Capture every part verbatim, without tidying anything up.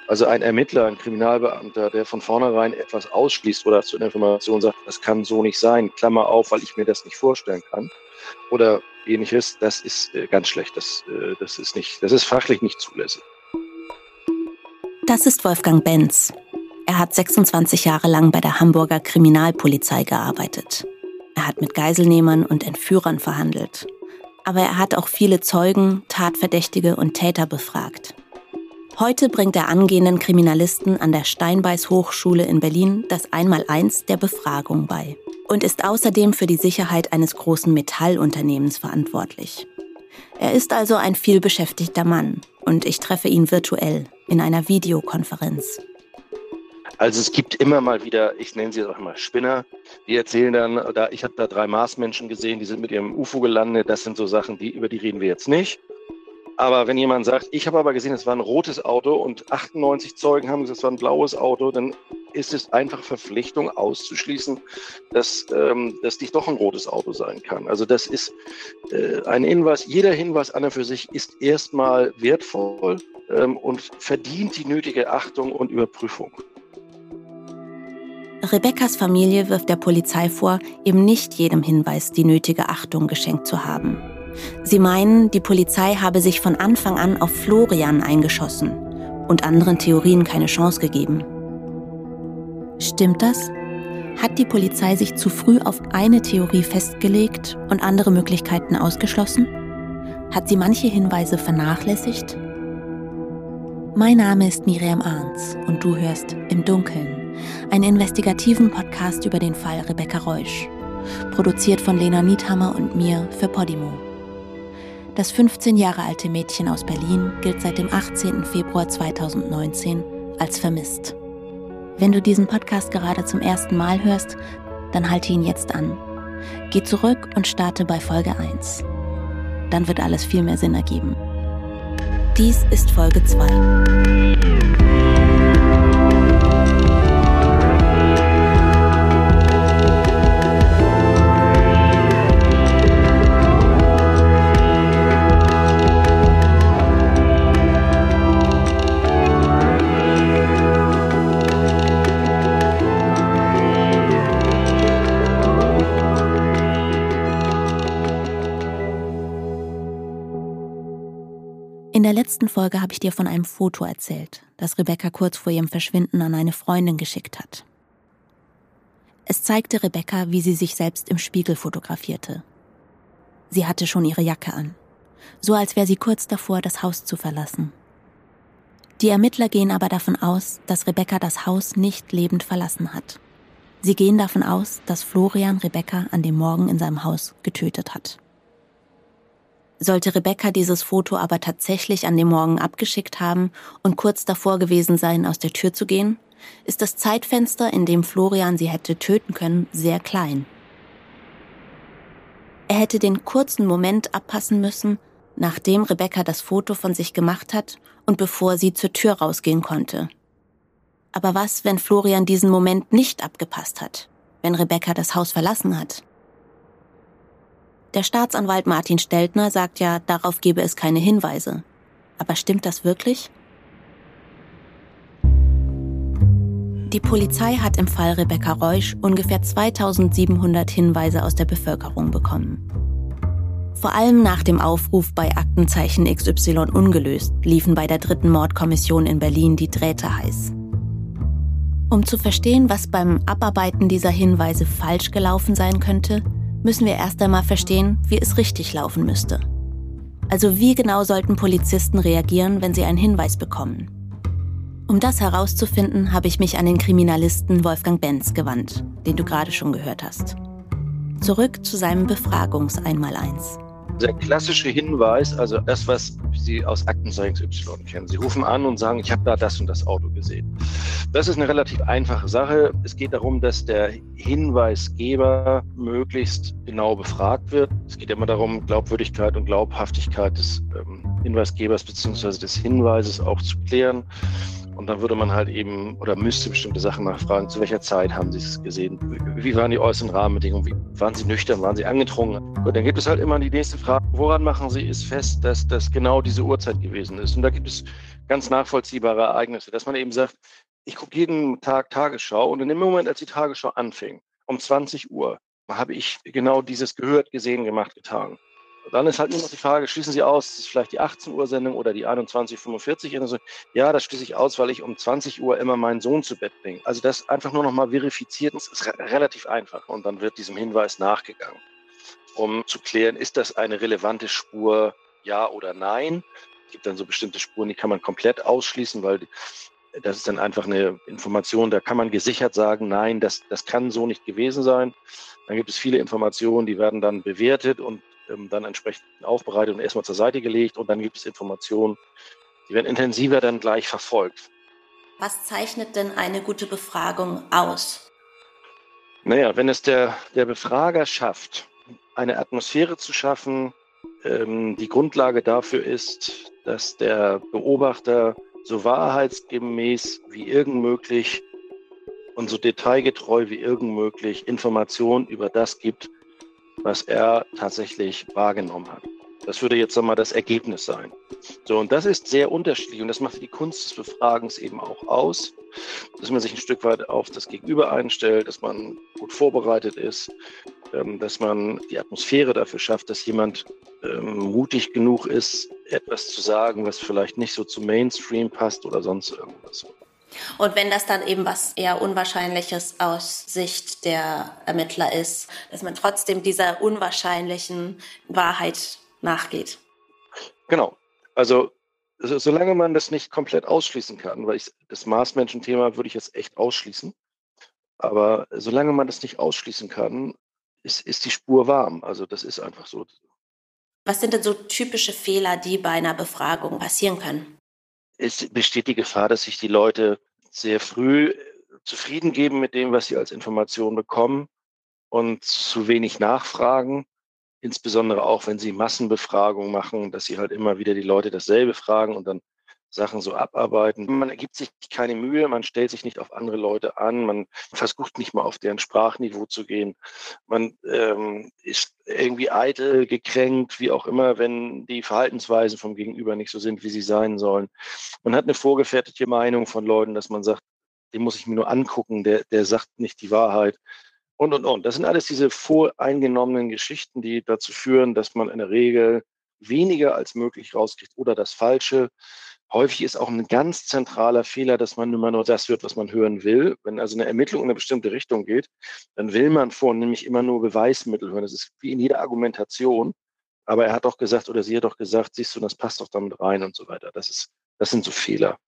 Also ein Ermittler, ein Kriminalbeamter, der von vornherein etwas ausschließt oder zu einer Information sagt, das kann so nicht sein, Klammer auf, weil ich mir das nicht vorstellen kann oder ähnliches, das ist äh, ganz schlecht. Das, äh, das ist nicht, das ist fachlich nicht zulässig. Das ist Wolfgang Benz. Er hat sechsundzwanzig Jahre lang bei der Hamburger Kriminalpolizei gearbeitet. Er hat mit Geiselnehmern und Entführern verhandelt. Aber er hat auch viele Zeugen, Tatverdächtige und Täter befragt. Heute bringt er angehenden Kriminalisten an der Steinbeis Hochschule in Berlin das Einmaleins der Befragung bei und ist außerdem für die Sicherheit eines großen Metallunternehmens verantwortlich. Er ist also ein vielbeschäftigter Mann und ich treffe ihn virtuell in einer Videokonferenz. Also es gibt immer mal wieder, ich nenne sie auch immer Spinner, die erzählen dann, da, ich habe da drei Marsmenschen gesehen, die sind mit ihrem U F O gelandet, das sind so Sachen, die, über die reden wir jetzt nicht. Aber wenn jemand sagt, ich habe aber gesehen, es war ein rotes Auto und achtundneunzig Zeugen haben gesagt, es war ein blaues Auto, dann ist es einfach Verpflichtung auszuschließen, dass ähm, das nicht doch ein rotes Auto sein kann. Also das ist äh, ein Hinweis, jeder Hinweis an und für sich ist erstmal wertvoll ähm, und verdient die nötige Achtung und Überprüfung. Rebekkas Familie wirft der Polizei vor, eben nicht jedem Hinweis die nötige Achtung geschenkt zu haben. Sie meinen, die Polizei habe sich von Anfang an auf Florian eingeschossen und anderen Theorien keine Chance gegeben. Stimmt das? Hat die Polizei sich zu früh auf eine Theorie festgelegt und andere Möglichkeiten ausgeschlossen? Hat sie manche Hinweise vernachlässigt? Mein Name ist Miriam Arns und du hörst Im Dunkeln, einen investigativen Podcast über den Fall Rebekka Reusch, produziert von Lena Niethammer und mir für Podimo. Das fünfzehn Jahre alte Mädchen aus Berlin gilt seit dem achtzehnten Februar zweitausendneunzehn als vermisst. Wenn du diesen Podcast gerade zum ersten Mal hörst, dann halte ihn jetzt an. Geh zurück und starte bei Folge eins. Dann wird alles viel mehr Sinn ergeben. Dies ist Folge zwei. In der letzten Folge habe ich dir von einem Foto erzählt, das Rebekka kurz vor ihrem Verschwinden an eine Freundin geschickt hat. Es zeigte Rebekka, wie sie sich selbst im Spiegel fotografierte. Sie hatte schon ihre Jacke an, so als wäre sie kurz davor, das Haus zu verlassen. Die Ermittler gehen aber davon aus, dass Rebekka das Haus nicht lebend verlassen hat. Sie gehen davon aus, dass Florian Rebekka an dem Morgen in seinem Haus getötet hat. Sollte Rebekka dieses Foto aber tatsächlich an dem Morgen abgeschickt haben und kurz davor gewesen sein, aus der Tür zu gehen, ist das Zeitfenster, in dem Florian sie hätte töten können, sehr klein. Er hätte den kurzen Moment abpassen müssen, nachdem Rebekka das Foto von sich gemacht hat und bevor sie zur Tür rausgehen konnte. Aber was, wenn Florian diesen Moment nicht abgepasst hat, wenn Rebekka das Haus verlassen hat? Der Staatsanwalt Martin Steltner sagt ja, darauf gebe es keine Hinweise. Aber stimmt das wirklich? Die Polizei hat im Fall Rebekka Reusch ungefähr zweitausendsiebenhundert Hinweise aus der Bevölkerung bekommen. Vor allem nach dem Aufruf bei Aktenzeichen X Y ungelöst liefen bei der dritten Mordkommission in Berlin die Drähte heiß. Um zu verstehen, was beim Abarbeiten dieser Hinweise falsch gelaufen sein könnte, müssen wir erst einmal verstehen, wie es richtig laufen müsste. Also wie genau sollten Polizisten reagieren, wenn sie einen Hinweis bekommen? Um das herauszufinden, habe ich mich an den Kriminalisten Wolfgang Benz gewandt, den du gerade schon gehört hast. Zurück zu seinem Befragungs-Einmaleins. Der klassische Hinweis, also das, was Sie aus Aktenzeichen X Y kennen. Sie rufen an und sagen, ich habe da das und das Auto gesehen. Das ist eine relativ einfache Sache. Es geht darum, dass der Hinweisgeber möglichst genau befragt wird. Es geht immer darum, Glaubwürdigkeit und Glaubhaftigkeit des ähm, Hinweisgebers bzw. des Hinweises auch zu klären. Und dann würde man halt eben oder müsste bestimmte Sachen nachfragen. Zu welcher Zeit haben Sie es gesehen? Wie waren die äußeren Rahmenbedingungen? Wie, waren Sie nüchtern? Waren Sie angetrunken? Und dann gibt es halt immer die nächste Frage. Woran machen Sie es fest, dass das genau diese Uhrzeit gewesen ist? Und da gibt es ganz nachvollziehbare Ereignisse, dass man eben sagt, ich gucke jeden Tag Tagesschau und in dem Moment, als die Tagesschau anfing, um zwanzig Uhr, habe ich genau dieses gehört, gesehen, gemacht, getan. Dann ist halt nur noch die Frage, schließen Sie aus, ist es vielleicht die achtzehn Uhr Sendung oder die einundzwanzig Uhr fünfundvierzig? Also, ja, das schließe ich aus, weil ich um zwanzig Uhr immer meinen Sohn zu Bett bringe. Also das einfach nur noch mal verifiziert, das ist re- relativ einfach. Und dann wird diesem Hinweis nachgegangen, um zu klären, ist das eine relevante Spur, ja oder nein? Es gibt dann so bestimmte Spuren, die kann man komplett ausschließen, weil das ist dann einfach eine Information, da kann man gesichert sagen, nein, das, das kann so nicht gewesen sein. Dann gibt es viele Informationen, die werden dann bewertet und ähm, dann entsprechend aufbereitet und erstmal zur Seite gelegt. Und dann gibt es Informationen, die werden intensiver dann gleich verfolgt. Was zeichnet denn eine gute Befragung aus? Naja, wenn es der, der Befrager schafft, eine Atmosphäre zu schaffen, ähm, die Grundlage dafür ist, dass der Beobachter so wahrheitsgemäß wie irgend möglich und so detailgetreu wie irgend möglich Informationen über das gibt, was er tatsächlich wahrgenommen hat. Das würde jetzt einmal das Ergebnis sein. So, und das ist sehr unterschiedlich und das macht die Kunst des Befragens eben auch aus, dass man sich ein Stück weit auf das Gegenüber einstellt, dass man gut vorbereitet ist, ähm, dass man die Atmosphäre dafür schafft, dass jemand ähm, mutig genug ist, etwas zu sagen, was vielleicht nicht so zum Mainstream passt oder sonst irgendwas. Und wenn das dann eben was eher Unwahrscheinliches aus Sicht der Ermittler ist, dass man trotzdem dieser unwahrscheinlichen Wahrheit nachgeht. Genau. Also so, solange man das nicht komplett ausschließen kann, weil ich das Marsmenschen-Thema würde ich jetzt echt ausschließen, aber solange man das nicht ausschließen kann, ist, ist die Spur warm. Also das ist einfach so. Was sind denn so typische Fehler, die bei einer Befragung passieren können? Es besteht die Gefahr, dass sich die Leute sehr früh zufrieden geben mit dem, was sie als Information bekommen und zu wenig nachfragen. Insbesondere auch, wenn sie Massenbefragungen machen, dass sie halt immer wieder die Leute dasselbe fragen und dann Sachen so abarbeiten. Man gibt sich keine Mühe, man stellt sich nicht auf andere Leute an, man versucht nicht mal auf deren Sprachniveau zu gehen. Man ähm, ist irgendwie eitel, gekränkt, wie auch immer, wenn die Verhaltensweisen vom Gegenüber nicht so sind, wie sie sein sollen. Man hat eine vorgefertigte Meinung von Leuten, dass man sagt, den muss ich mir nur angucken, der, der sagt nicht die Wahrheit. Und, und, und. Das sind alles diese voreingenommenen Geschichten, die dazu führen, dass man in der Regel weniger als möglich rauskriegt oder das Falsche. Häufig ist auch ein ganz zentraler Fehler, dass man immer nur das hört, was man hören will. Wenn also eine Ermittlung in eine bestimmte Richtung geht, dann will man vornehmlich immer nur Beweismittel hören. Das ist wie in jeder Argumentation. Aber er hat doch gesagt oder sie hat doch gesagt, siehst du, das passt doch damit rein und so weiter. Das ist, das sind so Fehler.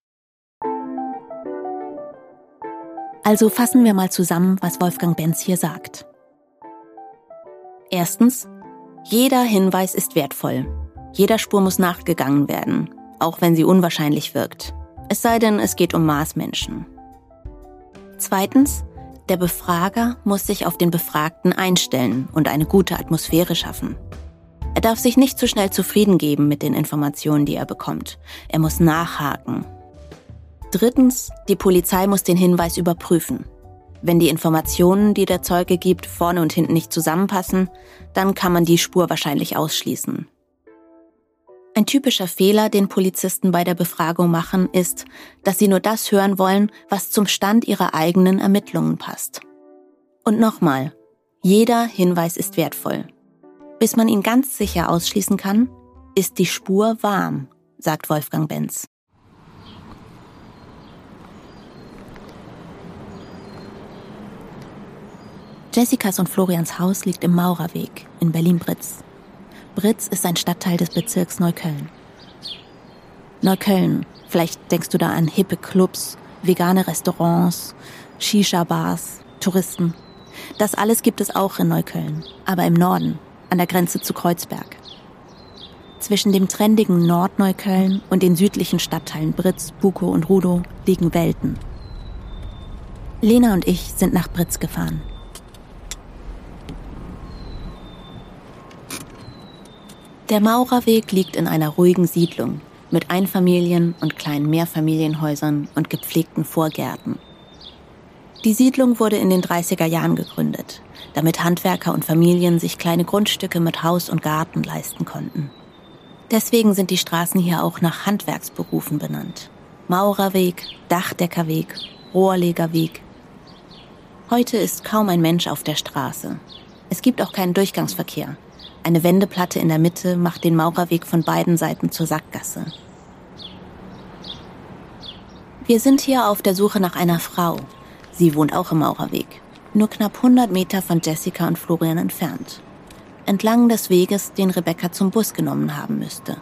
Also fassen wir mal zusammen, was Wolfgang Benz hier sagt. Erstens, jeder Hinweis ist wertvoll. Jeder Spur muss nachgegangen werden, auch wenn sie unwahrscheinlich wirkt. Es sei denn, es geht um Marsmenschen. Zweitens, der Befrager muss sich auf den Befragten einstellen und eine gute Atmosphäre schaffen. Er darf sich nicht zu schnell zufrieden geben mit den Informationen, die er bekommt. Er muss nachhaken. Drittens, die Polizei muss den Hinweis überprüfen. Wenn die Informationen, die der Zeuge gibt, vorne und hinten nicht zusammenpassen, dann kann man die Spur wahrscheinlich ausschließen. Ein typischer Fehler, den Polizisten bei der Befragung machen, ist, dass sie nur das hören wollen, was zum Stand ihrer eigenen Ermittlungen passt. Und nochmal, jeder Hinweis ist wertvoll. Bis man ihn ganz sicher ausschließen kann, ist die Spur warm, sagt Wolfgang Benz. Jessicas und Florians Haus liegt im Maurerweg in Berlin-Britz. Britz ist ein Stadtteil des Bezirks Neukölln. Neukölln, vielleicht denkst du da an hippe Clubs, vegane Restaurants, Shisha-Bars, Touristen. Das alles gibt es auch in Neukölln, aber im Norden, an der Grenze zu Kreuzberg. Zwischen dem trendigen Nordneukölln und den südlichen Stadtteilen Britz, Bukow und Rudow liegen Welten. Lena und ich sind nach Britz gefahren. Der Maurerweg liegt in einer ruhigen Siedlung, mit Einfamilien- und kleinen Mehrfamilienhäusern und gepflegten Vorgärten. Die Siedlung wurde in den dreißiger Jahren gegründet, damit Handwerker und Familien sich kleine Grundstücke mit Haus und Garten leisten konnten. Deswegen sind die Straßen hier auch nach Handwerksberufen benannt. Maurerweg, Dachdeckerweg, Rohrlegerweg. Heute ist kaum ein Mensch auf der Straße. Es gibt auch keinen Durchgangsverkehr. Eine Wendeplatte in der Mitte macht den Maurerweg von beiden Seiten zur Sackgasse. Wir sind hier auf der Suche nach einer Frau. Sie wohnt auch im Maurerweg, nur knapp hundert Meter von Jessica und Florian entfernt. Entlang des Weges, den Rebecca zum Bus genommen haben müsste.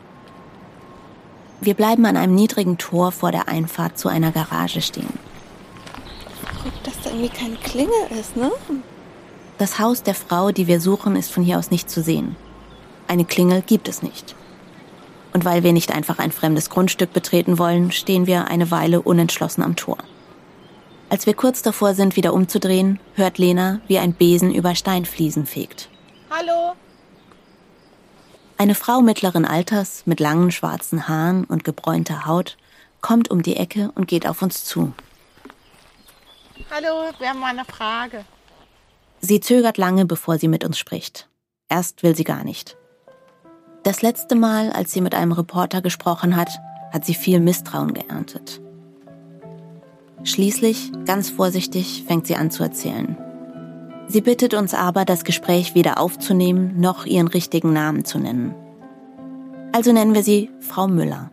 Wir bleiben an einem niedrigen Tor vor der Einfahrt zu einer Garage stehen. Verrückt, dass da irgendwie keine Klingel ist, ne? Das Haus der Frau, die wir suchen, ist von hier aus nicht zu sehen. Eine Klingel gibt es nicht. Und weil wir nicht einfach ein fremdes Grundstück betreten wollen, stehen wir eine Weile unentschlossen am Tor. Als wir kurz davor sind, wieder umzudrehen, hört Lena, wie ein Besen über Steinfliesen fegt. Hallo? Eine Frau mittleren Alters mit langen schwarzen Haaren und gebräunter Haut kommt um die Ecke und geht auf uns zu. Hallo, wir haben mal eine Frage. Sie zögert lange, bevor sie mit uns spricht. Erst will sie gar nicht. Das letzte Mal, als sie mit einem Reporter gesprochen hat, hat sie viel Misstrauen geerntet. Schließlich, ganz vorsichtig, fängt sie an zu erzählen. Sie bittet uns aber, das Gespräch weder aufzunehmen, noch ihren richtigen Namen zu nennen. Also nennen wir sie Frau Müller.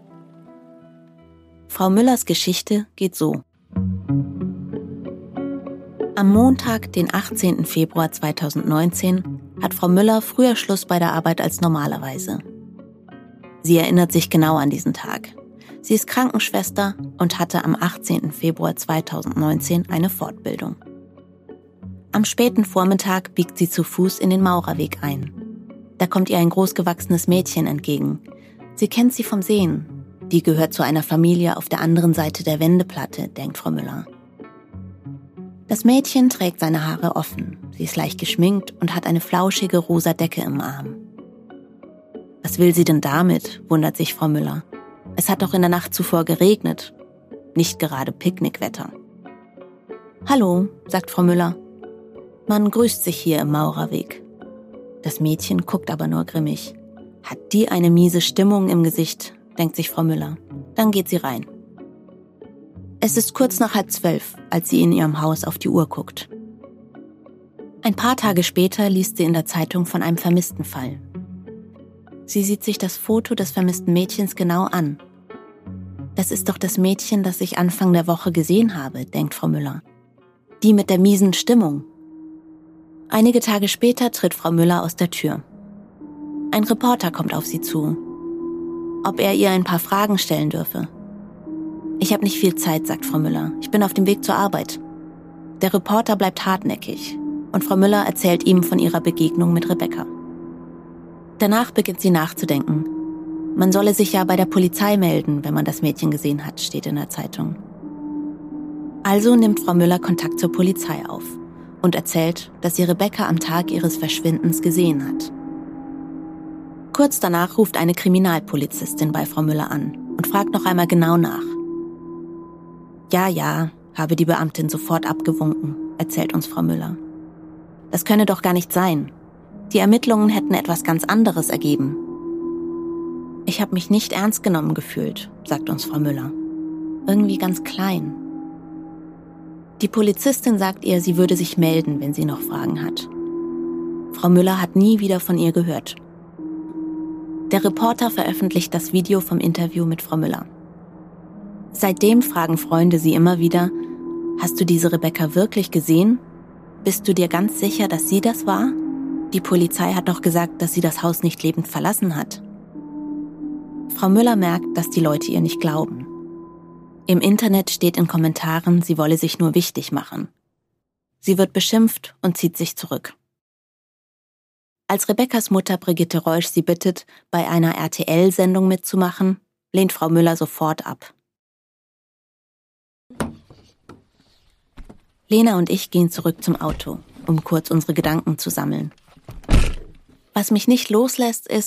Frau Müllers Geschichte geht so. Am Montag, den achtzehnten Februar zweitausendneunzehn, hat Frau Müller früher Schluss bei der Arbeit als normalerweise. Sie erinnert sich genau an diesen Tag. Sie ist Krankenschwester und hatte am achtzehnten Februar zweitausendneunzehn eine Fortbildung. Am späten Vormittag biegt sie zu Fuß in den Maurerweg ein. Da kommt ihr ein großgewachsenes Mädchen entgegen. Sie kennt sie vom Sehen. Die gehört zu einer Familie auf der anderen Seite der Wendeplatte, denkt Frau Müller. Das Mädchen trägt seine Haare offen. Sie ist leicht geschminkt und hat eine flauschige rosa Decke im Arm. Was will sie denn damit, wundert sich Frau Müller. Es hat doch in der Nacht zuvor geregnet. Nicht gerade Picknickwetter. Hallo, sagt Frau Müller. Man grüßt sich hier im Maurerweg. Das Mädchen guckt aber nur grimmig. Hat die eine miese Stimmung im Gesicht, denkt sich Frau Müller. Dann geht sie rein. Es ist kurz nach halb zwölf, als sie in ihrem Haus auf die Uhr guckt. Ein paar Tage später liest sie in der Zeitung von einem vermissten Fall. Sie sieht sich das Foto des vermissten Mädchens genau an. Das ist doch das Mädchen, das ich Anfang der Woche gesehen habe, denkt Frau Müller. Die mit der miesen Stimmung. Einige Tage später tritt Frau Müller aus der Tür. Ein Reporter kommt auf sie zu. Ob er ihr ein paar Fragen stellen dürfe. Ich habe nicht viel Zeit, sagt Frau Müller. Ich bin auf dem Weg zur Arbeit. Der Reporter bleibt hartnäckig und Frau Müller erzählt ihm von ihrer Begegnung mit Rebecca. Danach beginnt sie nachzudenken. Man solle sich ja bei der Polizei melden, wenn man das Mädchen gesehen hat, steht in der Zeitung. Also nimmt Frau Müller Kontakt zur Polizei auf und erzählt, dass sie Rebecca am Tag ihres Verschwindens gesehen hat. Kurz danach ruft eine Kriminalpolizistin bei Frau Müller an und fragt noch einmal genau nach. Ja, ja, habe die Beamtin sofort abgewunken, erzählt uns Frau Müller. Das könne doch gar nicht sein. Die Ermittlungen hätten etwas ganz anderes ergeben. Ich habe mich nicht ernst genommen gefühlt, sagt uns Frau Müller. Irgendwie ganz klein. Die Polizistin sagt ihr, sie würde sich melden, wenn sie noch Fragen hat. Frau Müller hat nie wieder von ihr gehört. Der Reporter veröffentlicht das Video vom Interview mit Frau Müller. Seitdem fragen Freunde sie immer wieder, hast du diese Rebecca wirklich gesehen? Bist du dir ganz sicher, dass sie das war? Die Polizei hat doch gesagt, dass sie das Haus nicht lebend verlassen hat. Frau Müller merkt, dass die Leute ihr nicht glauben. Im Internet steht in Kommentaren, sie wolle sich nur wichtig machen. Sie wird beschimpft und zieht sich zurück. Als Rebeccas Mutter Brigitte Reusch sie bittet, bei einer R T L-Sendung mitzumachen, lehnt Frau Müller sofort ab. Lena und ich gehen zurück zum Auto, um kurz unsere Gedanken zu sammeln. Was mich nicht loslässt, ist,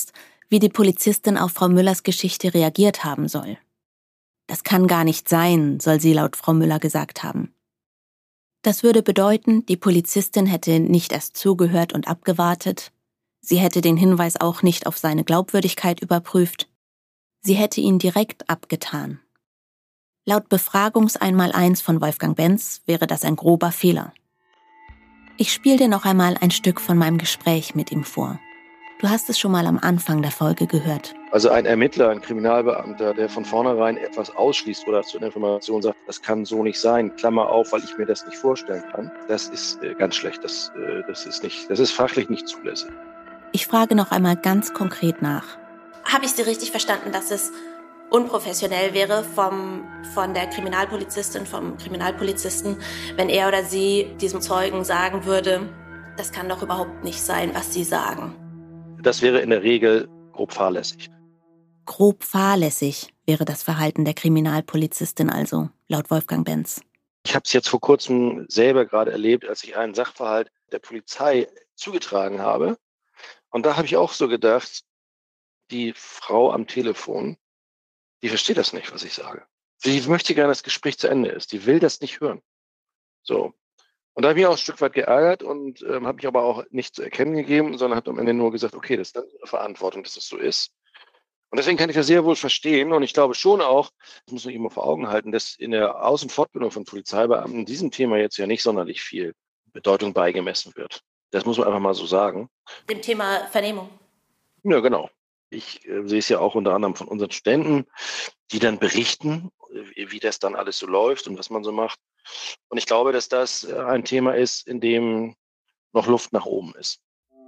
wie die Polizistin auf Frau Müllers Geschichte reagiert haben soll. Das kann gar nicht sein, soll sie laut Frau Müller gesagt haben. Das würde bedeuten, die Polizistin hätte nicht erst zugehört und abgewartet, sie hätte den Hinweis auch nicht auf seine Glaubwürdigkeit überprüft, sie hätte ihn direkt abgetan. Laut Befragungseinmaleins von Wolfgang Benz wäre das ein grober Fehler. Ich spiele dir noch einmal ein Stück von meinem Gespräch mit ihm vor. Du hast es schon mal am Anfang der Folge gehört. Also ein Ermittler, ein Kriminalbeamter, der von vornherein etwas ausschließt oder zu der Information sagt, das kann so nicht sein, Klammer auf, weil ich mir das nicht vorstellen kann, das ist äh, ganz schlecht. Das, äh, das ist nicht, das ist fachlich nicht zulässig. Ich frage noch einmal ganz konkret nach. Habe ich Sie richtig verstanden, dass es unprofessionell wäre vom, von der Kriminalpolizistin, vom Kriminalpolizisten, wenn er oder sie diesem Zeugen sagen würde, das kann doch überhaupt nicht sein, was Sie sagen? Das wäre in der Regel grob fahrlässig. Grob fahrlässig wäre das Verhalten der Kriminalpolizistin also, laut Wolfgang Benz. Ich habe es jetzt vor kurzem selber gerade erlebt, als ich einen Sachverhalt der Polizei zugetragen habe. Und da habe ich auch so gedacht, die Frau am Telefon, die versteht das nicht, was ich sage. Sie möchte gerne, dass das Gespräch zu Ende ist. Die will das nicht hören. So. Und da habe ich mich auch ein Stück weit geärgert und ähm, habe mich aber auch nicht zu erkennen gegeben, sondern habe am Ende nur gesagt, okay, das ist dann Ihre Verantwortung, dass das so ist. Und deswegen kann ich das sehr wohl verstehen. Und ich glaube schon auch, das muss man immer vor Augen halten, dass in der Aus- und Fortbildung von Polizeibeamten diesem Thema jetzt ja nicht sonderlich viel Bedeutung beigemessen wird. Das muss man einfach mal so sagen. Dem Thema Vernehmung. Ja, genau. Ich äh, sehe es ja auch unter anderem von unseren Studenten, die dann berichten, wie, wie das dann alles so läuft und was man so macht. Und ich glaube, dass das ein Thema ist, in dem noch Luft nach oben ist.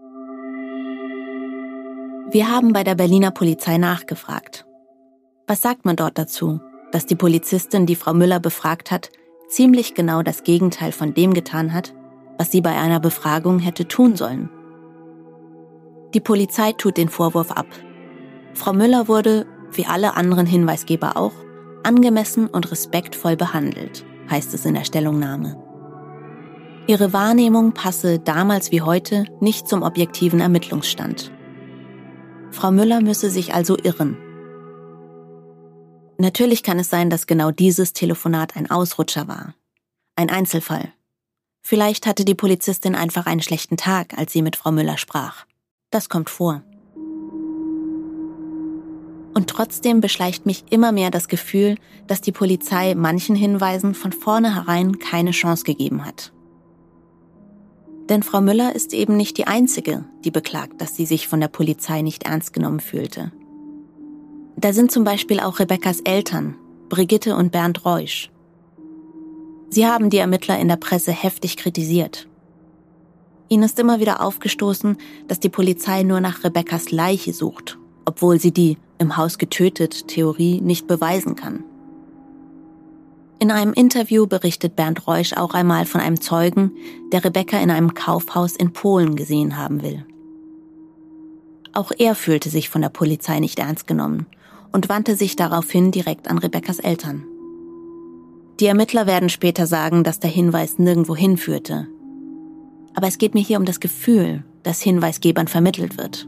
Wir haben bei der Berliner Polizei nachgefragt. Was sagt man dort dazu, dass die Polizistin, die Frau Müller befragt hat, ziemlich genau das Gegenteil von dem getan hat, was sie bei einer Befragung hätte tun sollen? Die Polizei tut den Vorwurf ab. Frau Müller wurde, wie alle anderen Hinweisgeber auch, angemessen und respektvoll behandelt, heißt es in der Stellungnahme. Ihre Wahrnehmung passe damals wie heute nicht zum objektiven Ermittlungsstand. Frau Müller müsse sich also irren. Natürlich kann es sein, dass genau dieses Telefonat ein Ausrutscher war. Ein Einzelfall. Vielleicht hatte die Polizistin einfach einen schlechten Tag, als sie mit Frau Müller sprach. Das kommt vor. Und trotzdem beschleicht mich immer mehr das Gefühl, dass die Polizei manchen Hinweisen von vornherein keine Chance gegeben hat. Denn Frau Müller ist eben nicht die Einzige, die beklagt, dass sie sich von der Polizei nicht ernst genommen fühlte. Da sind zum Beispiel auch Rebekkas Eltern, Brigitte und Bernd Reusch. Sie haben die Ermittler in der Presse heftig kritisiert. Ihnen ist immer wieder aufgestoßen, dass die Polizei nur nach Rebekkas Leiche sucht, obwohl sie die im Haus getötet Theorie nicht beweisen kann. In einem Interview berichtet Bernd Reusch auch einmal von einem Zeugen, der Rebekka in einem Kaufhaus in Polen gesehen haben will. Auch er fühlte sich von der Polizei nicht ernst genommen und wandte sich daraufhin direkt an Rebekkas Eltern. Die Ermittler werden später sagen, dass der Hinweis nirgendwo hinführte. Aber es geht mir hier um das Gefühl, das Hinweisgebern vermittelt wird.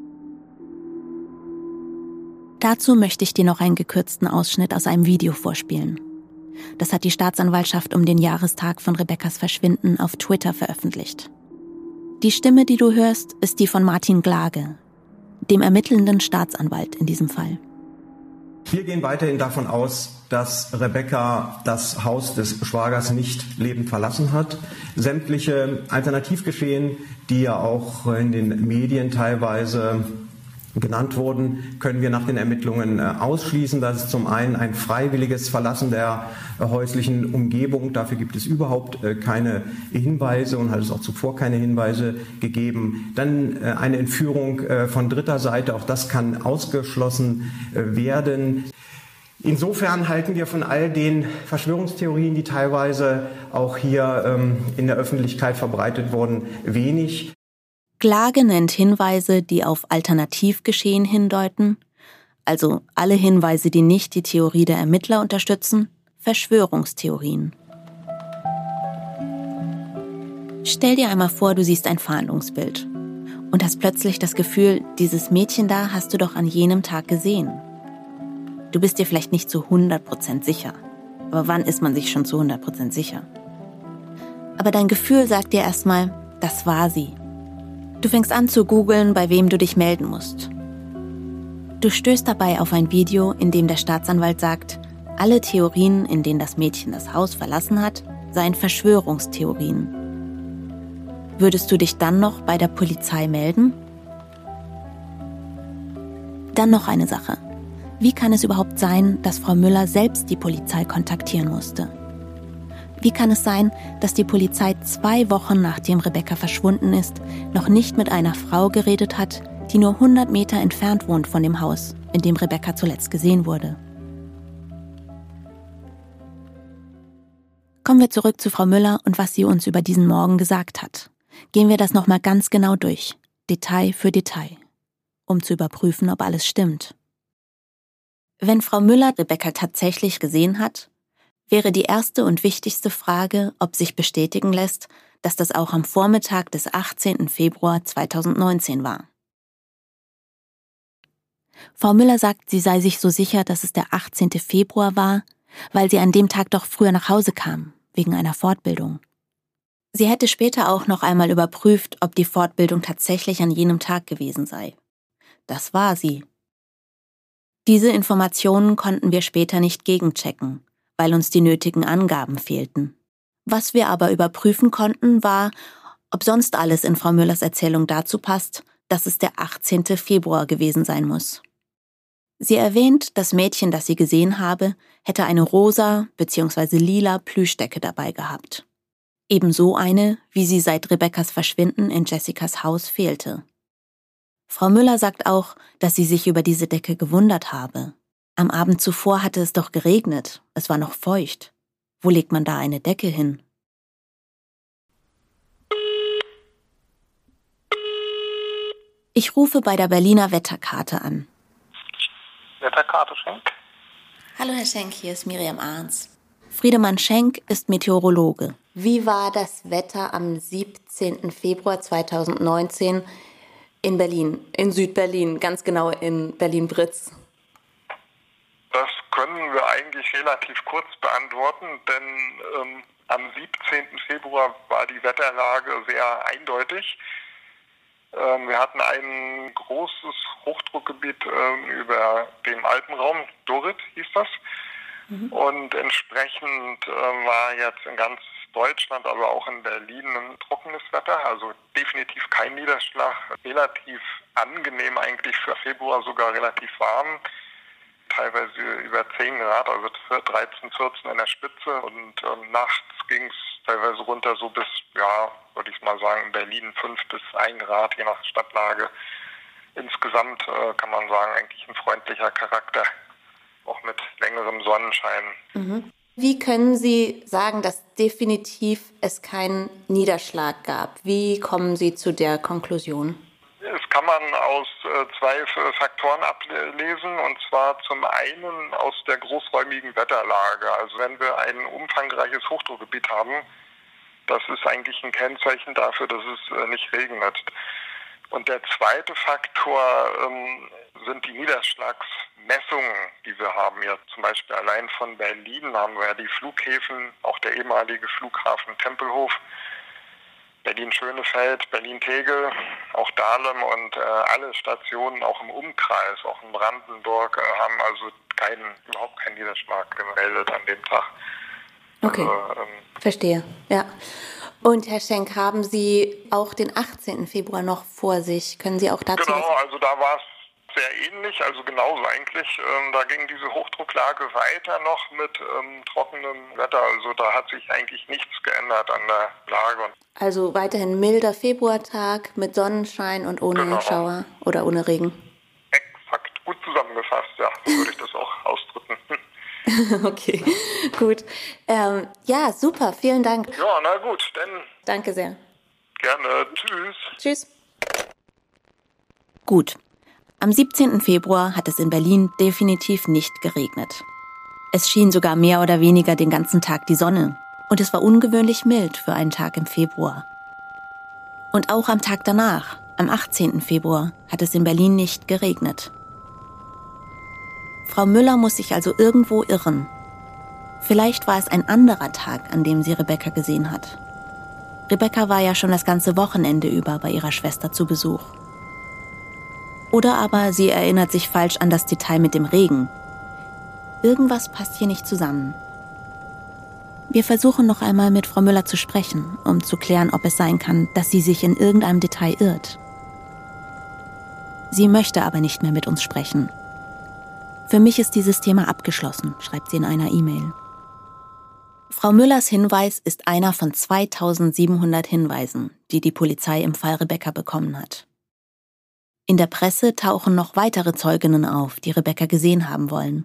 Dazu möchte ich dir noch einen gekürzten Ausschnitt aus einem Video vorspielen. Das hat die Staatsanwaltschaft um den Jahrestag von Rebekkas Verschwinden auf Twitter veröffentlicht. Die Stimme, die du hörst, ist die von Martin Glage, dem ermittelnden Staatsanwalt in diesem Fall. Wir gehen weiterhin davon aus, dass Rebekka das Haus des Schwagers nicht lebend verlassen hat. Sämtliche Alternativgeschehen, die ja auch in den Medien teilweise genannt wurden, können wir nach den Ermittlungen ausschließen. Das ist zum einen ein freiwilliges Verlassen der häuslichen Umgebung. Dafür gibt es überhaupt keine Hinweise und hat es auch zuvor keine Hinweise gegeben. Dann eine Entführung von dritter Seite, auch das kann ausgeschlossen werden. Insofern halten wir von all den Verschwörungstheorien, die teilweise auch hier ähm, in der Öffentlichkeit verbreitet wurden, wenig. Glage nennt Hinweise, die auf Alternativgeschehen hindeuten, also alle Hinweise, die nicht die Theorie der Ermittler unterstützen, Verschwörungstheorien. Stell dir einmal vor, du siehst ein Fahndungsbild. und hast plötzlich das Gefühl, dieses Mädchen da hast du doch an jenem Tag gesehen. Du bist dir vielleicht nicht zu hundert Prozent sicher. Aber wann ist man sich schon zu hundert Prozent sicher? Aber dein Gefühl sagt dir erstmal, das war sie. Du fängst an zu googeln, bei wem du dich melden musst. Du stößt dabei auf ein Video, in dem der Staatsanwalt sagt, alle Theorien, in denen das Mädchen das Haus verlassen hat, seien Verschwörungstheorien. Würdest du dich dann noch bei der Polizei melden? Dann noch eine Sache. Wie kann es überhaupt sein, dass Frau Müller selbst die Polizei kontaktieren musste? Wie kann es sein, dass die Polizei zwei Wochen nachdem Rebecca verschwunden ist, noch nicht mit einer Frau geredet hat, die nur hundert Meter entfernt wohnt von dem Haus, in dem Rebecca zuletzt gesehen wurde? Kommen wir zurück zu Frau Müller und was sie uns über diesen Morgen gesagt hat. Gehen wir das nochmal ganz genau durch, Detail für Detail, um zu überprüfen, ob alles stimmt. Wenn Frau Müller Rebecca tatsächlich gesehen hat, wäre die erste und wichtigste Frage, ob sich bestätigen lässt, dass das auch am Vormittag des achtzehnten Februar zweitausendneunzehn war. Frau Müller sagt, sie sei sich so sicher, dass es der achtzehnte Februar war, weil sie an dem Tag doch früher nach Hause kam, wegen einer Fortbildung. Sie hätte später auch noch einmal überprüft, ob die Fortbildung tatsächlich an jenem Tag gewesen sei. Das war sie. Diese Informationen konnten wir später nicht gegenchecken, weil uns die nötigen Angaben fehlten. Was wir aber überprüfen konnten, war, ob sonst alles in Frau Müllers Erzählung dazu passt, dass es der achtzehnte Februar gewesen sein muss. Sie erwähnt, das Mädchen, das sie gesehen habe, hätte eine rosa bzw. lila Plüschdecke dabei gehabt. Ebenso eine, wie sie seit Rebeccas Verschwinden in Jessicas Haus fehlte. Frau Müller sagt auch, dass sie sich über diese Decke gewundert habe. Am Abend zuvor hatte es doch geregnet, es war noch feucht. Wo legt man da eine Decke hin? Ich rufe bei der Berliner Wetterkarte an. Wetterkarte Schenk? Hallo Herr Schenk, hier ist Miriam Arns. Friedemann Schenk ist Meteorologe. Wie war das Wetter am siebzehnten Februar zweitausendneunzehn in Berlin, in Südberlin, ganz genau in Berlin-Britz? Das können wir eigentlich relativ kurz beantworten, denn ähm, am siebzehnten Februar war die Wetterlage sehr eindeutig. Ähm, wir hatten ein großes Hochdruckgebiet ähm, über dem Alpenraum, Dorit hieß das. Mhm. Und entsprechend äh, war jetzt in ganz Deutschland, aber auch in Berlin ein trockenes Wetter, also definitiv kein Niederschlag, relativ angenehm eigentlich für Februar, sogar relativ warm, teilweise über zehn Grad, also dreizehn, vierzehn in der Spitze und ähm, nachts ging es teilweise runter so bis, ja, würde ich mal sagen, in Berlin fünf bis ein Grad, je nach Stadtlage. Insgesamt äh, kann man sagen, eigentlich ein freundlicher Charakter, auch mit längerem Sonnenschein. Mhm. Wie können Sie sagen, dass definitiv es keinen Niederschlag gab? Wie kommen Sie zu der Konklusion? Das kann man aus äh, zwei Faktoren ablesen, und zwar zum einen aus der großräumigen Wetterlage. Also wenn wir ein umfangreiches Hochdruckgebiet haben, das ist eigentlich ein Kennzeichen dafür, dass es äh, nicht regnet. Und der zweite Faktor ähm, sind die Niederschlagsmessungen, die wir haben. Ja, zum Beispiel allein von Berlin haben wir ja die Flughäfen, auch der ehemalige Flughafen Tempelhof, Berlin-Schönefeld, Berlin-Tegel, auch Dahlem und äh, alle Stationen auch im Umkreis, auch in Brandenburg, äh, haben also keinen, überhaupt keinen Niederschlag gemeldet an dem Tag. Okay, also, ähm, verstehe, ja. Und Herr Schenk, haben Sie auch den achtzehnten Februar noch vor sich? Können Sie auch dazu... Genau, also da war es sehr ähnlich, also genauso eigentlich. Ähm, da ging diese Hochdrucklage weiter noch mit ähm, trockenem Wetter. Also da hat sich eigentlich nichts geändert an der Lage. Also weiterhin milder Februartag mit Sonnenschein und ohne genau. Schauer oder ohne Regen? Exakt, gut zusammengefasst, ja, so würde ich das auch ausdrücken. Okay, gut. Ähm, ja, super, vielen Dank. Ja, na gut, dann... Danke sehr. Gerne, tschüss. Tschüss. Gut. Am siebzehnten Februar hat es in Berlin definitiv nicht geregnet. Es schien sogar mehr oder weniger den ganzen Tag die Sonne. Und es war ungewöhnlich mild für einen Tag im Februar. Und auch am Tag danach, Am achtzehnten Februar hat es in Berlin nicht geregnet. Frau Müller muss sich also irgendwo irren. Vielleicht war es ein anderer Tag, an dem sie Rebecca gesehen hat. Rebecca war ja schon das ganze Wochenende über bei ihrer Schwester zu Besuch. Oder aber sie erinnert sich falsch an das Detail mit dem Regen. Irgendwas passt hier nicht zusammen. Wir versuchen noch einmal mit Frau Müller zu sprechen, um zu klären, ob es sein kann, dass sie sich in irgendeinem Detail irrt. Sie möchte aber nicht mehr mit uns sprechen. Für mich ist dieses Thema abgeschlossen, schreibt sie in einer E-Mail. Frau Müllers Hinweis ist einer von zweitausendsiebenhundert Hinweisen, die die Polizei im Fall Rebecca bekommen hat. In der Presse tauchen noch weitere Zeuginnen auf, die Rebecca gesehen haben wollen.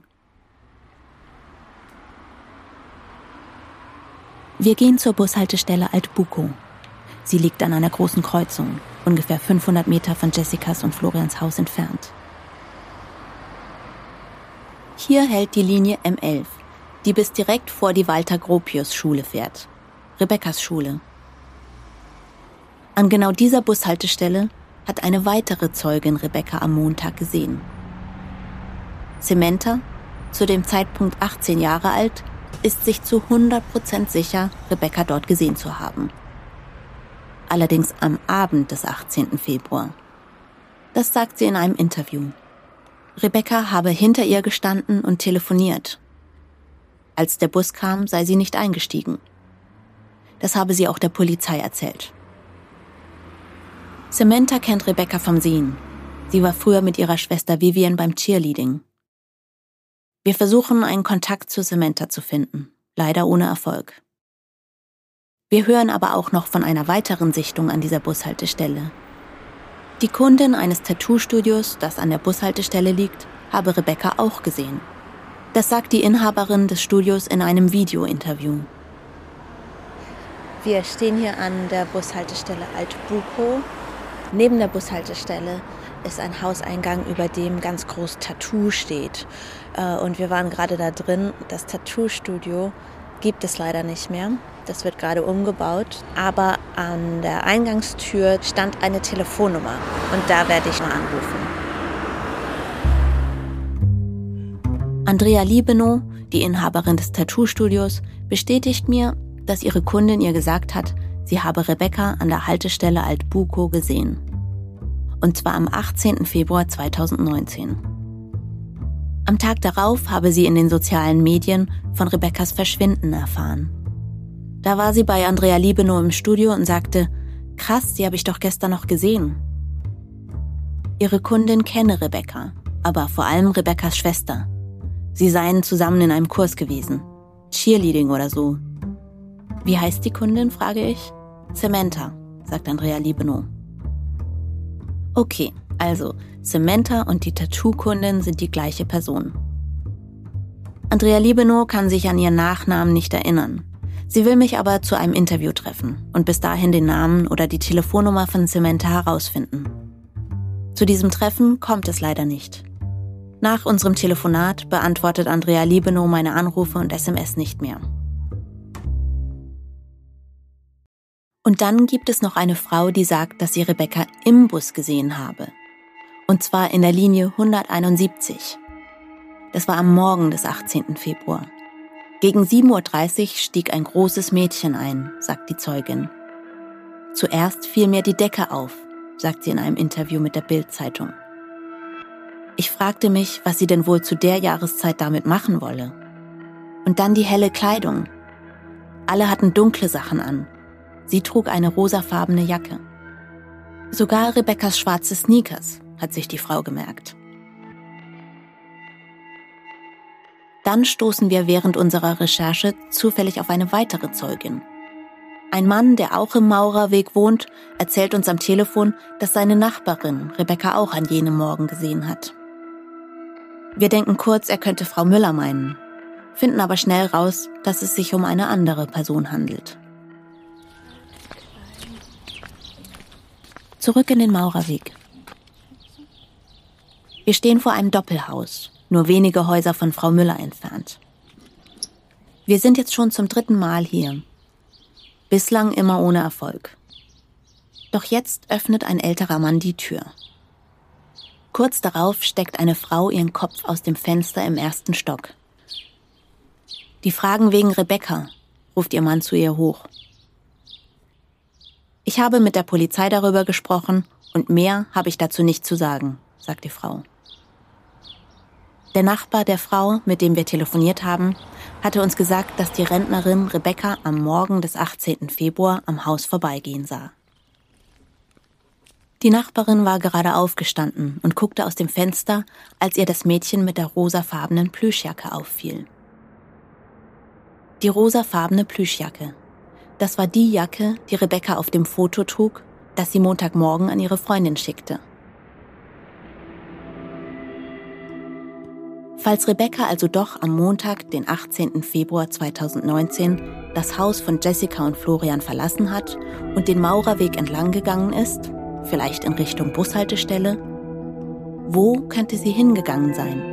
Wir gehen zur Bushaltestelle Alt-Bukow. Sie liegt an einer großen Kreuzung, ungefähr fünfhundert Meter von Jessicas und Florians Haus entfernt. Hier hält die Linie M elf, die bis direkt vor die Walter-Gropius-Schule fährt, Rebecca's Schule. An genau dieser Bushaltestelle hat eine weitere Zeugin Rebecca am Montag gesehen. Samantha, zu dem Zeitpunkt achtzehn Jahre alt, ist sich zu hundert Prozent sicher, Rebecca dort gesehen zu haben. Allerdings am Abend des achtzehnten Februar. Das sagt sie in einem Interview. Rebecca habe hinter ihr gestanden und telefoniert. Als der Bus kam, sei sie nicht eingestiegen. Das habe sie auch der Polizei erzählt. Samantha kennt Rebecca vom Sehen. Sie war früher mit ihrer Schwester Vivian beim Cheerleading. Wir versuchen, einen Kontakt zu Samantha zu finden, leider ohne Erfolg. Wir hören aber auch noch von einer weiteren Sichtung an dieser Bushaltestelle. Die Kundin eines Tattoo-Studios, das an der Bushaltestelle liegt, habe Rebecca auch gesehen. Das sagt die Inhaberin des Studios in einem Video-Interview. Wir stehen hier an der Bushaltestelle Alt-Bukow. Neben der Bushaltestelle ist ein Hauseingang, über dem ganz groß Tattoo steht. Und wir waren gerade da drin. Das Tattoo-Studio gibt es leider nicht mehr. Das wird gerade umgebaut. Aber an der Eingangstür stand eine Telefonnummer. Und da werde ich mal anrufen. Andrea Liebenow, die Inhaberin des Tattoo-Studios, bestätigt mir, dass ihre Kundin ihr gesagt hat, sie habe Rebecca an der Haltestelle Alt-Bukow gesehen. Und zwar am achtzehnten Februar zweitausendneunzehn. Am Tag darauf habe sie in den sozialen Medien von Rebeccas Verschwinden erfahren. Da war sie bei Andrea Liebenow im Studio und sagte, krass, die habe ich doch gestern noch gesehen. Ihre Kundin kenne Rebecca, aber vor allem Rebeccas Schwester. Sie seien zusammen in einem Kurs gewesen. Cheerleading oder so. Wie heißt die Kundin, frage ich. Samantha, sagt Andrea Liebenow. Okay, also Samantha und die Tattoo-Kundin sind die gleiche Person. Andrea Liebenow kann sich an ihren Nachnamen nicht erinnern. Sie will mich aber zu einem Interview treffen und bis dahin den Namen oder die Telefonnummer von Samantha herausfinden. Zu diesem Treffen kommt es leider nicht. Nach unserem Telefonat beantwortet Andrea Liebenow meine Anrufe und S M S nicht mehr. Und dann gibt es noch eine Frau, die sagt, dass sie Rebecca im Bus gesehen habe. Und zwar in der Linie hunderteinundsiebzig. Das war am Morgen des achtzehnten Februar. Gegen sieben Uhr dreißig stieg ein großes Mädchen ein, sagt die Zeugin. Zuerst fiel mir die Decke auf, sagt sie in einem Interview mit der Bild-Zeitung. Ich fragte mich, was sie denn wohl zu der Jahreszeit damit machen wolle. Und dann die helle Kleidung. Alle hatten dunkle Sachen an. Sie trug eine rosafarbene Jacke. Sogar Rebeccas schwarze Sneakers, hat sich die Frau gemerkt. Dann stoßen wir während unserer Recherche zufällig auf eine weitere Zeugin. Ein Mann, der auch im Maurerweg wohnt, erzählt uns am Telefon, dass seine Nachbarin Rebecca auch an jenem Morgen gesehen hat. Wir denken kurz, er könnte Frau Müller meinen, finden aber schnell raus, dass es sich um eine andere Person handelt. Zurück in den Maurerweg. Wir stehen vor einem Doppelhaus, nur wenige Häuser von Frau Müller entfernt. Wir sind jetzt schon zum dritten Mal hier. Bislang immer ohne Erfolg. Doch jetzt öffnet ein älterer Mann die Tür. Kurz darauf steckt eine Frau ihren Kopf aus dem Fenster im ersten Stock. Die fragen wegen Rebecca, ruft ihr Mann zu ihr hoch. Ich habe mit der Polizei darüber gesprochen und mehr habe ich dazu nicht zu sagen, sagt die Frau. Der Nachbar der Frau, mit dem wir telefoniert haben, hatte uns gesagt, dass die Rentnerin Rebecca am Morgen des achtzehnten Februar am Haus vorbeigehen sah. Die Nachbarin war gerade aufgestanden und guckte aus dem Fenster, als ihr das Mädchen mit der rosafarbenen Plüschjacke auffiel. Die rosafarbene Plüschjacke. Das war die Jacke, die Rebecca auf dem Foto trug, das sie Montagmorgen an ihre Freundin schickte. Falls Rebecca also doch am Montag, den achtzehnten Februar zweitausendneunzehn, das Haus von Jessica und Florian verlassen hat und den Maurerweg entlang gegangen ist, vielleicht in Richtung Bushaltestelle, wo könnte sie hingegangen sein?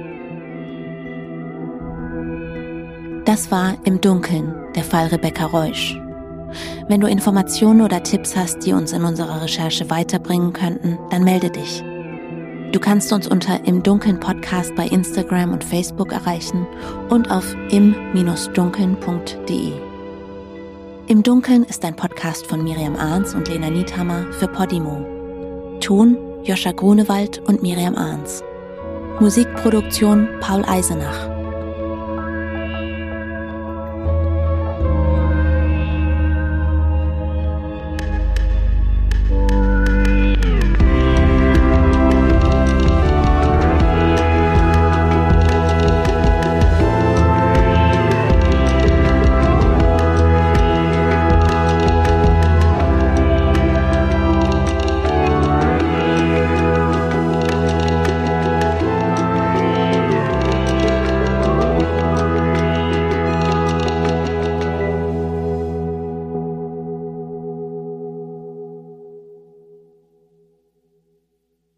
Das war Im Dunkeln, der Fall Rebecca Reusch. Wenn du Informationen oder Tipps hast, die uns in unserer Recherche weiterbringen könnten, dann melde dich. Du kannst uns unter Im Dunkeln Podcast bei Instagram und Facebook erreichen und auf im dunkeln punkt de. Im Dunkeln ist ein Podcast von Miriam Arns und Lena Niethammer für Podimo. Ton Joscha Grunewald und Miriam Arns. Musikproduktion Paul Eisenach.